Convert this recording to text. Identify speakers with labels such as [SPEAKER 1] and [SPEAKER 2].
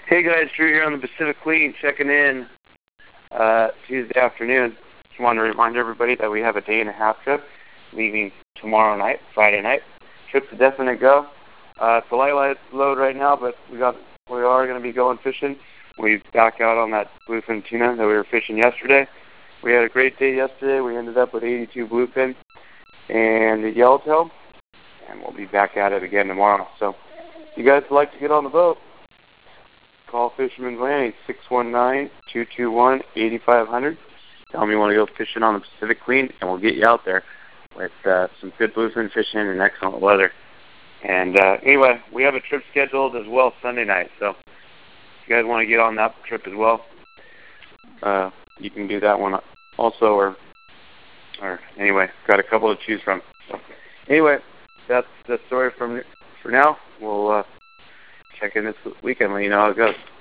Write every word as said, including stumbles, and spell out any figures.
[SPEAKER 1] Hey guys, Drew here on the Pacific Queen, checking in uh, Tuesday afternoon. Just wanted to remind everybody that we have a day and a half trip leaving tomorrow night, Friday night. Trip's a definite go. Uh, it's a light, light load right now, but we got we are going to be going fishing. We back out on that bluefin tuna that we were fishing yesterday. We had a great day yesterday. We ended up with eighty-two bluefin and a yellowtail, and we'll be back at it again tomorrow. So, if you guys would like to get on the boat, call Fisherman's Landing, six one nine, two two one, eight five zero zero. Tell me you want to go fishing on the Pacific Queen, and we'll get you out there with uh, some good bluefin fishing and excellent weather. And uh, anyway, we have a trip scheduled as well Sunday night, so if you guys want to get on that trip as well, uh, you can do that one also, or, or anyway, got a couple to choose from. So anyway, that's the story from for now. We'll uh, check in this weekend, let you know how it goes.